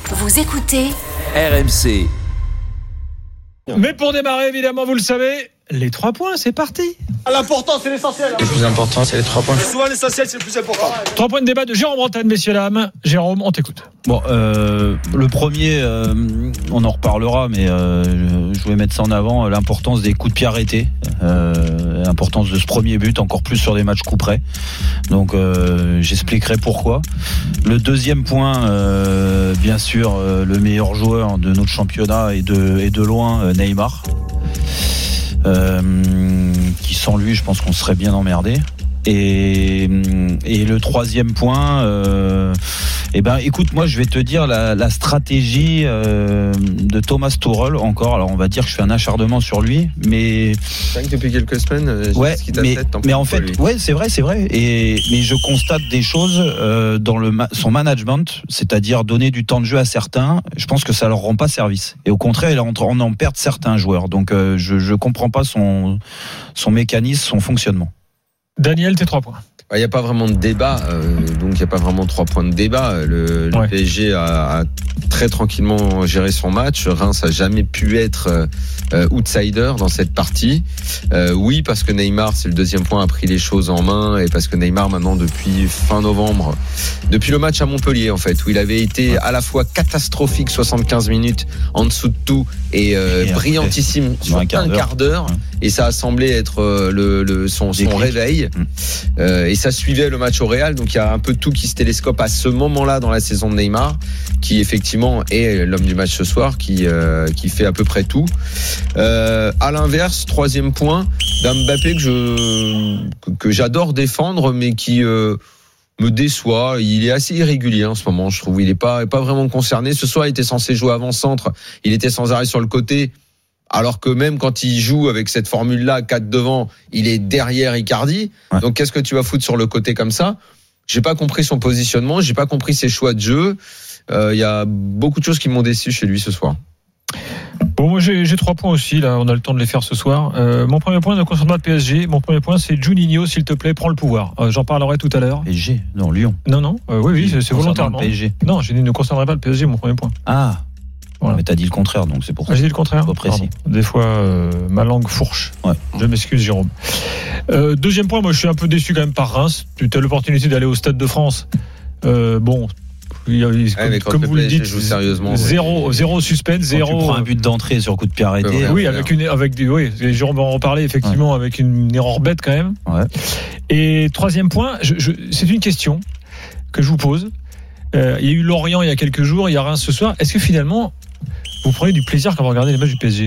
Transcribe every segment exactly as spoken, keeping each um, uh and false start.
Vous écoutez R M C. Mais pour démarrer, évidemment, vous le savez, les trois points, c'est parti. L'important, c'est l'essentiel. Le plus important, c'est les trois points. Souvent, l'essentiel, c'est le plus important. Trois points de débat de Jérôme Bretagne, messieurs, dames. Jérôme, on t'écoute. Bon, euh, le premier, euh, on en reparlera, mais euh, je voulais mettre ça en avant, l'importance des coups de pied arrêtés, euh, l'importance de ce premier but, encore plus sur des matchs coup près. Donc, euh, j'expliquerai pourquoi. Le deuxième point, euh, bien sûr, euh, le meilleur joueur de notre championnat et de, et de loin, euh, Neymar. Euh, qui sans lui, je pense qu'on serait bien emmerdé. Et, et le troisième point, euh, eh ben, écoute, moi, je vais te dire la, la stratégie euh, de Thomas Tuchel encore. Alors, on va dire que je fais un acharnement sur lui, mais C'est vrai que depuis quelques semaines, j'ai ouais, ce qui t'a mais, fait, tant mais pis en pour fait, lui. ouais, c'est vrai, c'est vrai. Et mais je constate des choses euh, dans le ma- son management, c'est-à-dire donner du temps de jeu à certains. Je pense que ça leur rend pas service. Et au contraire, on, on en perd certains joueurs. Donc, euh, je je comprends pas son son mécanisme, son fonctionnement. Daniel, tes trois points. Il n'y a pas vraiment de débat, euh, donc il n'y a pas vraiment trois points de débat. Le, le Ouais. P S G a, a très tranquillement géré son match. Reims a jamais pu être euh, outsider dans cette partie. Euh, oui, parce que Neymar, c'est le deuxième point, a pris les choses en main, et parce que Neymar, maintenant, depuis fin novembre, depuis le match à Montpellier, en fait, où il avait été à la fois catastrophique, soixante-quinze minutes en dessous de tout, et, euh, Et brillantissime après, sur un un quart quart d'heure. d'heure. Ouais. Et ça a semblé être euh, le, le, son, son Déclic. réveil. Mmh. Euh, et ça suivait le match au Real, donc il y a un peu tout qui se télescope à ce moment-là dans la saison de Neymar, qui effectivement est l'homme du match ce soir, qui euh, qui fait à peu près tout. Euh, à l'inverse, troisième point, d'un Mbappé que je que, que j'adore défendre, mais qui euh, me déçoit. Il est assez irrégulier en ce moment, je trouve. Il est pas pas vraiment concerné. Ce soir, il était censé jouer avant-centre, il était sans arrêt sur le côté. Alors que même quand il joue avec cette formule-là, quatre devant, il est derrière Icardi. Ouais. Donc qu'est-ce que tu vas foutre sur le côté comme ça ? J'ai pas compris son positionnement, j'ai pas compris ses choix de jeu. Il euh, y a beaucoup de choses qui m'ont déçu chez lui ce soir. Bon, moi, j'ai, j'ai trois points aussi. Là, on a le temps de les faire ce soir. Euh, mon premier point ne concerne pas le P S G. Mon premier point, c'est Juninho, s'il te plaît, prends le pouvoir. Euh, j'en parlerai tout à l'heure. P S G, non, Lyon. Non, non. Euh, oui, oui, c'est, c'est Concernant volontairement. le P S G. Non, j'ai dit ne concernerait pas le P S G. Mon premier point. Ah. Voilà. Mais t'as dit le contraire, donc c'est pour ça. Ah, j'ai dit le contraire. Pas précis. Pardon. Des fois, euh, ma langue fourche. Ouais. Je m'excuse, Jérôme. Euh, deuxième point, moi, je suis un peu déçu quand même par Reims. Tu as l'opportunité d'aller au Stade de France. Euh, bon, il y a- Ouais, comme, mais quand comme le vous le P S G dites, joue sérieusement, zéro, ouais. zéro suspense, Quand zéro. tu prends un but d'entrée sur coup de pied arrêté. Ouais, Oui, ouais. avec une, avec des, oui, Jérôme va en reparler effectivement, avec une erreur bête quand même. Ouais. Et troisième point, je, je, c'est une question que je vous pose. Euh, il y a eu Lorient il y a quelques jours, il y a Reims ce soir. Est-ce que finalement, vous prenez du plaisir quand vous regardez les matchs du P S G ?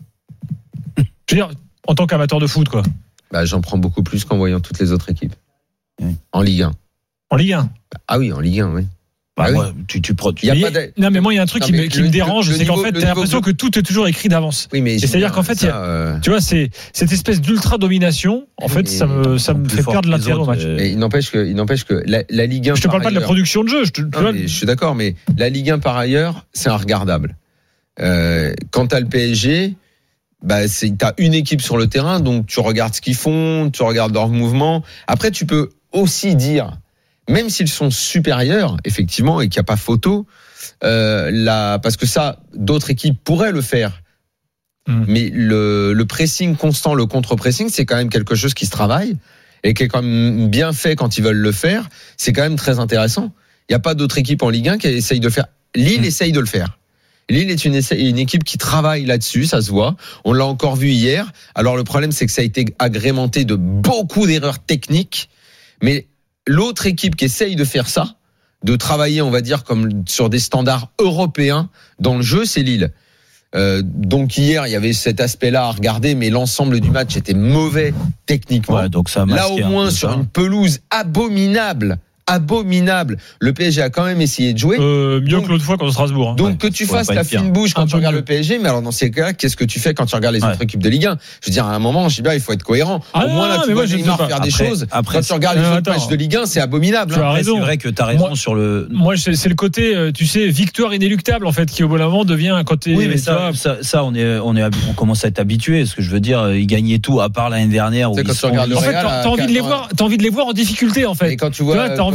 Je veux dire, en tant qu'amateur de foot, quoi. Bah, j'en prends beaucoup plus qu'en voyant toutes les autres équipes. Oui. En Ligue un. En Ligue un. Ah oui, en Ligue un, oui. Bah, Ah oui. moi, tu, tu, pro- tu, Il y a Mais- pas de- Non, mais moi, il y a un truc Non, qui, mais me, qui le- me dérange, le c'est qu'en niveau- fait, le t'as niveau l'impression de- que tout est toujours écrit d'avance. Oui, mais Et c'est-à-dire qu'en fait, il y a- ça, euh, Tu vois, c'est cette espèce d'ultra domination. En fait, Mais ça me, ça me plus fait fort perdre que les l'intérêt au autres, match. euh, mais il n'empêche que, il n'empêche que la, la Ligue un. Je te par parle pas de la ailleurs- production de jeu. Je, te, tu Non, vois, mais je suis d'accord, mais la Ligue un par ailleurs, c'est regardable. Euh, quant à le P S G, bah c'est t'as une équipe sur le terrain, donc tu regardes ce qu'ils font, tu regardes leurs mouvements. Après, tu peux aussi dire, même s'ils sont supérieurs, effectivement, et qu'il n'y a pas photo, euh, la, parce que ça, d'autres équipes pourraient le faire. Mm. Mais le, le pressing constant, le contre-pressing, c'est quand même quelque chose qui se travaille et qui est quand même bien fait quand ils veulent le faire. C'est quand même très intéressant. Il n'y a pas d'autre équipe en Ligue un qui essaye de le faire. Lille Mm. essaye essaye de le faire. Lille est une, une équipe qui travaille là-dessus, ça se voit. On l'a encore vu hier. Alors le problème, c'est que ça a été agrémenté de beaucoup d'erreurs techniques. Mais l'autre équipe qui essaye de faire ça, de travailler, on va dire, comme sur des standards européens dans le jeu, c'est Lille. Euh, donc hier, il y avait cet aspect-là à regarder, mais l'ensemble du match était mauvais techniquement. ouais, donc ça a Là, masqué au un moins, peu sur ça. une pelouse abominable, abominable, le P S G a quand même essayé de jouer. euh, mieux Donc- que l'autre fois contre Strasbourg. Hein. Donc Ouais, que tu ça pourrait fasses pas la être pire. fine bouche quand Un tu peu regardes mieux. le P S G, mais alors dans ces cas-là, qu'est-ce que tu fais quand tu regardes les Ouais. autres équipes de Ligue un ? Je veux dire, à un moment, je dis bien, il faut être cohérent. Ah Au non, moins là, non, tu mais vois moi, je ne Neymar sais pas. faire des Après- choses. après, Quand tu regardes les euh, autres attends. matchs de Ligue un, c'est abominable. Tu as hein. Après, raison. c'est vrai que t'as raison Moi- sur le. Moi, c'est, c'est le côté, euh, tu sais, victoire inéluctable en fait, qui au bout d'un moment devient un côté. Oui, mais tu ça, vois, ça, ça, on est, on est, on commence à être habitué. Ce que je veux dire, ils gagnaient tout à part l'année dernière où Tu sais, ils quand tu sont- regardes le en fait, Real, t'as, à t'as envie de les quatre- voir, t'as envie de les voir en difficulté en fait. Et quand tu Tu vois, vois, t'as envie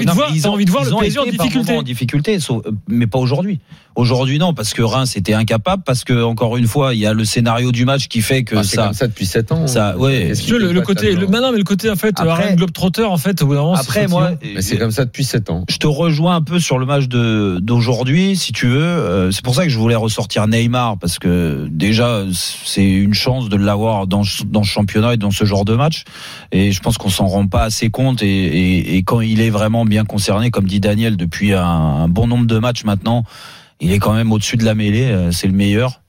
envie de non, voir, ils t'as ont- envie de voir ils le ont P S G en été par difficulté. moments en difficulté, sauf- mais pas aujourd'hui. Aujourd'hui, non, parce que Reims était incapable, parce que encore une fois, il y a le scénario du match qui fait que Ah, c'est ça. comme ça depuis sept ans. ça- ouais. Qu'est-ce qui Tu vois, le, fait le pas côté, là-dedans le, maintenant, mais le côté en fait, Après- Harlem Globetrotter en fait, au bout d'un moment, Après, c'est moi, fatigant. Mais c'est comme ça depuis sept ans. je te rejoins un peu sur le match de d'aujourd'hui, si tu veux. Euh, c'est pour ça que je voulais ressortir Neymar, parce que déjà, c'est une chance de l'avoir dans dans ce championnat et dans ce genre de match. Et je pense qu'on s'en rend pas assez compte. Et, et, et quand il est vraiment bien concerné, comme dit Daniel, depuis un, un bon nombre de matchs maintenant, il est quand même au-dessus de la mêlée. euh, C'est le meilleur.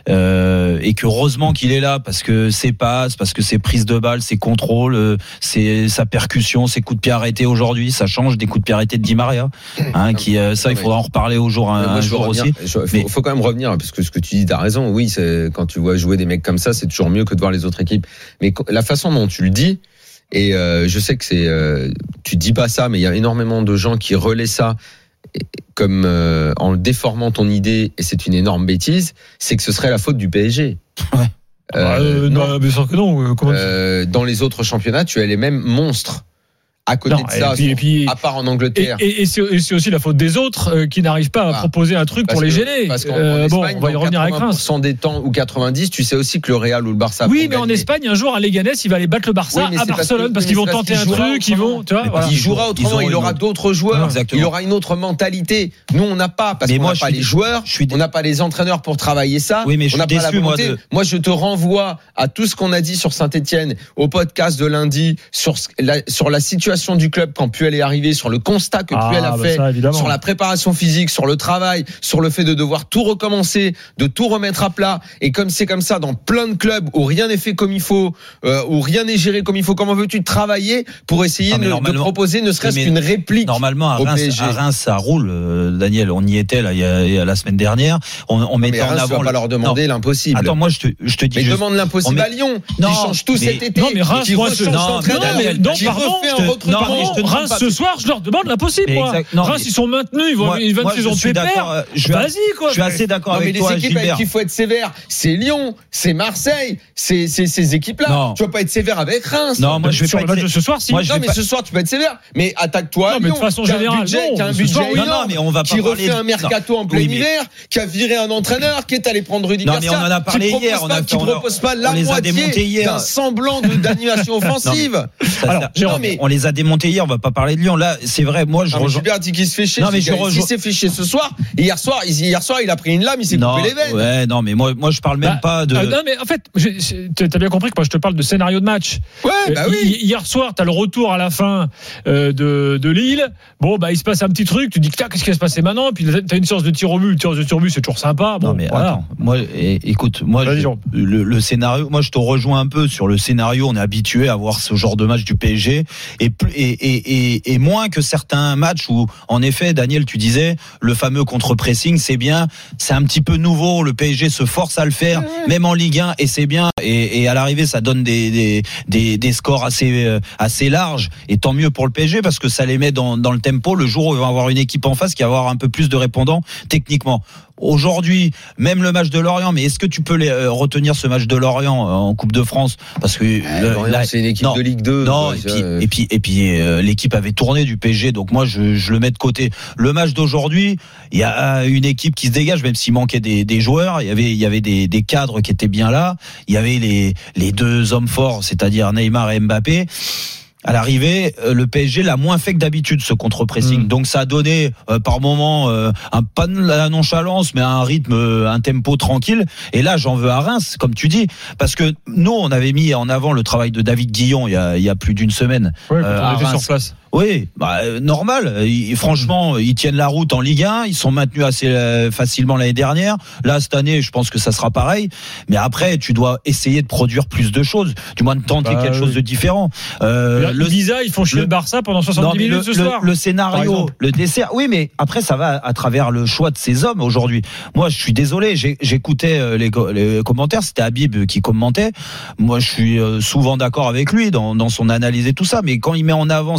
Euh, et que heureusement qu'il est là, parce que ses passes, parce que ses prises de balles, ses contrôles, euh, ses, sa percussion, ses coups de pied arrêtés aujourd'hui, ça change des coups de pied arrêtés de Di Maria, hein, qui euh, ça il faudra en reparler au jour un, Mais moi, un je veux jour revenir- aussi. je- faut, Mais- faut quand même revenir, parce que ce que tu dis, t'as raison. Oui, c'est, quand tu vois jouer des mecs comme ça, c'est toujours mieux que de voir les autres équipes. Mais co- la façon dont tu le dis, et euh, je sais que c'est, euh, tu dis pas ça, mais il y a énormément de gens qui relaient ça et- comme euh, en le déformant ton idée, et c'est une énorme bêtise, c'est que ce serait la faute du P S G. Ouais. Euh, Bah, euh, non. non, bien sûr que non. euh, Comment tu- Euh, dans les autres championnats, tu as les mêmes monstres. À côté Non, de ça, et puis- et puis- à part en Et, Angleterre. et, et c'est et c'est aussi la faute des autres euh, qui n'arrivent pas à Ah. proposer un truc Parce pour les que- gêner. Parce qu'en Euh, en bon, Espagne, on va y dans revenir avec quatre-vingts pour Reims. cent des temps ou quatre-vingt-dix, tu sais aussi que le Real ou le Barça Oui, vont mais en gagner. Espagne, un jour, à Leganés, il va aller battre le Barça Oui, mais à c'est parce Barcelone que- parce oui, qu'ils mais vont c'est parce tenter qu'il un jouera truc, ils vont, tu vois. Mais voilà. Il jouera autrement, Ils il ont aura une- d'autres joueurs, Exactement. il aura une autre mentalité. Nous, on n'a pas, parce Mais qu'on moi, n'a je pas suis les dé- joueurs, je suis dé- on n'a pas les entraîneurs pour travailler ça. Oui, mais je on n'a suis pas la déçu, moi, volonté. de- Moi, je te renvoie à tout ce qu'on a dit sur Saint-Etienne, au podcast de lundi, sur ce- la, sur la situation du club quand Puel est arrivé, sur le constat que Ah, Puel a bah fait, ça, évidemment. sur la préparation physique, sur le travail, sur le fait de devoir tout recommencer, de tout remettre à plat. Et comme c'est comme ça dans plein de clubs où rien n'est fait comme il faut, euh, où rien n'est géré comme il faut, comment veux-tu travailler pour essayer Non, mais de, de normalement- proposer ne serait-ce Mais qu'une réplique Normalement, à au Reims, P S G. à Reims, ça roule. euh, Daniel, on y était là, il y a, il y a la semaine dernière. On, on mettait Mais en Reims, tu avant. vas pas le- leur demander Non. l'impossible. Attends, moi je te, je te dis. Mais juste- demande l'impossible on met- à Lyon. Non, Qui change tout mais- cet été. Non, mais Reims, qui moi, rechange ce- non, d'entraîneur, non, mais non, qui pardon, refait je un te- recrutement. non, mais je te demande Reims, pas- ce soir, je leur demande l'impossible, Mais moi. exact- non, Reims, mais- ils sont maintenus, ils vont Moi- une moi, vingt je saisons suis d'accord, pépère. euh, je suis- Vas-y, quoi. Je suis assez d'accord Non, mais avec les toi, équipes avec Gilbert. qui il faut être sévère, c'est Lyon, c'est Marseille, c'est c'est ces équipes-là. Non. Tu vas pas être sévère avec Reims. Non, moi je vais Sur pas le match être- de ce soir, si. Moi, je Non, vais mais pas- ce soir, tu peux être sévère. Mais attaque-toi à Non, mais de Lyon, façon qui a un générale, budget, non, qui a un ce budget soir, oui. énorme, Non, non, mais on va pas qui parler refait de- un mercato en plein Oui, mais- hiver, qui a viré un entraîneur, qui est allé prendre Rudy Non, Garcia. mais on en a parlé qui propose hier, on pas, a- qui on a- propose pas la on les a démontés moitié hier. d'un semblant de- d'animation offensive. Ça, Alors, ça- Jérôme, non, mais on les a démontés hier, on va pas parler de Lyon. Là, c'est vrai, moi je Non, mais rejoins. Gilbert dit qu'il se fait chier. Non, mais ce je gars. rejoins- S'il s'est fait chier ce soir, hier soir, il- hier soir, il a pris une lame, il s'est Non, coupé les veines. ouais, non, mais moi, moi je parle même Bah, pas de. euh, non, mais en fait, tu as bien compris que moi, je te parle de scénario de match. Ouais, bah Euh, oui. hi- Hier soir, tu as le retour à la fin euh, de, de Lille. Bon, bah, il se passe un petit truc. Tu dis, qu'est-ce qui va se passer maintenant? Puis tu as une séance de tir au but. Une séance de tir au but, c'est toujours sympa. Bon, Non mais voilà. attends, moi é- écoute, moi Vas-y, je- Jérôme. le, le scénario, moi je te rejoins un peu sur le scénario. On est habitué à voir ce genre de match du P S G et plus- et, et, et, et moins que certains matchs où en effet, Daniel, tu disais le fameux contre-pressing, c'est bien, c'est un petit peu nouveau. Le P S G se force à le faire, même en Ligue un, et c'est bien. Et, et à l'arrivée, ça donne des des, des, des scores assez euh, assez larges. Et tant mieux pour le P S G parce que ça les met dans dans le tempo. Le jour où ils vont avoir une équipe en face qui va avoir un peu plus de répondants techniquement. Aujourd'hui, même le match de Lorient, mais est-ce que tu peux les, euh, retenir ce match de Lorient euh, en Coupe de France parce que le- Lorient, là- c'est une équipe non, de Ligue deux. non, quoi, et ça, puis, euh, et puis, et puis, euh, l'équipe avait tourné du P S G, donc moi je, je le mets de côté. Le match d'aujourd'hui, il y a une équipe qui se dégage, même s'il manquait des, des joueurs, il y avait, il y avait des, des cadres qui étaient bien là, il y avait les, les deux hommes forts, c'est-à-dire Neymar et Mbappé. À l'arrivée, euh, le P S G l'a moins fait que d'habitude ce contre-pressing. Mmh. Donc ça a donné euh, par moment euh, un pas de la nonchalance, mais un rythme, euh, un tempo tranquille. Et là, j'en veux à Reims, comme tu dis, parce que nous, on avait mis en avant le travail de David Guillon il y a, il y a plus d'une semaine. Ouais, quand Euh, on à était Reims. sur place. Oui, bah, euh, normal. Ils, franchement, ils tiennent la route en Ligue un. Ils sont maintenus assez euh, facilement l'année dernière. Là, cette année, je pense que ça sera pareil. Mais après, tu dois essayer de produire plus de choses, du moins de tenter Bah, quelque oui. chose de différent. Euh, Le Ibiza, ils font chier le- le Barça pendant non, soixante-dix mais le, minutes ce le- soir. le par scénario, exemple. le dessert. Oui, mais après, ça va à travers le choix de ces hommes aujourd'hui. Moi, je suis désolé. j'ai- J'écoutais euh, les, co- les commentaires. C'était Habib qui commentait. Moi, je suis euh, souvent d'accord avec lui dans, dans son analyse et tout ça. Mais quand il met en avant certains milieux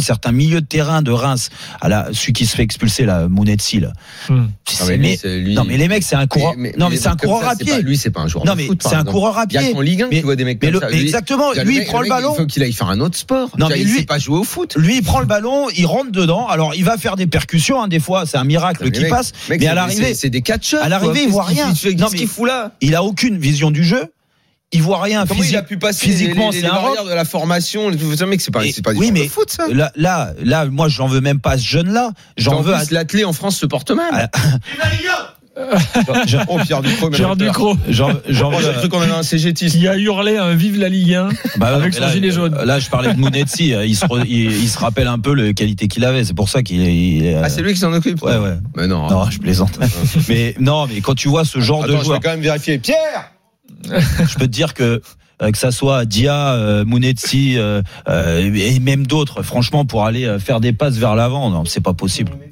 milieu de terrain de Reims, à la, celui qui se fait expulser, là, Mounetzi, là. Hum. C'est- Non, mais mais- lui, c'est- lui- non, mais les mecs, c'est un coureur. Mais- mais- non, mais mais c'est un comme coureur ça, à c'est pied. pas- Lui, c'est pas un joueur Non, de mais foot, par c'est un exemple. coureur à Il y a pied. qu'en Ligue un Mais- qui voit des mecs mais comme le- ça. Lui, exactement, il y a lui, le il mec- prend le mec, ballon. Il faut qu'il aille faire un autre sport. Non, Tu vois, mais il lui- sait pas jouer au foot. Lui, il prend le ballon, il rentre dedans. Alors, il va faire des percussions, hein, des fois, c'est un miracle Mais qui mec, passe. mec, mais c'est- à l'arrivée, c'est- c'est des catcheurs. à l'arrivée, quoi. il voit Qu'est-ce qu'il rien. fait- Non, Qu'est-ce mais- qu'il fout là? il a aucune vision du jeu. Il voit rien. Comment Physi- il a pu passer physiquement, les, les, c'est les un barrières roc. de la formation? Ce mec, c'est pas, Et- c'est pas du oui, sport mais de foot, ça. Là, là, là, moi, j'en veux même pas à ce jeune-là. J'en En veux à. plus, l'athlé en France se porte mal. Ah, Oh, Pierre Ducrot, Pierre Ducrot, J'en, j'en Oh, veux. j'ai cru qu'on avait un C G T. qui a hurlé un vive la Ligue un Bah, avec non, son mais là, gilet jaune. Là, je parlais de Mounetzi. Il se, re- il, il se rappelle un peu les qualités qu'il avait. C'est pour ça qu'il est. il est- Ah, c'est lui qui s'en occupe. Ouais, ouais. Mais non. Non, je plaisante. mais non, mais quand tu vois ce genre Attends, de je joueur, vais quand même vérifier. Pierre! je peux te dire que euh, que ça soit Dia, euh, Mounetzi euh, euh, et même d'autres, franchement, pour aller euh, faire des passes vers l'avant, non, c'est pas possible.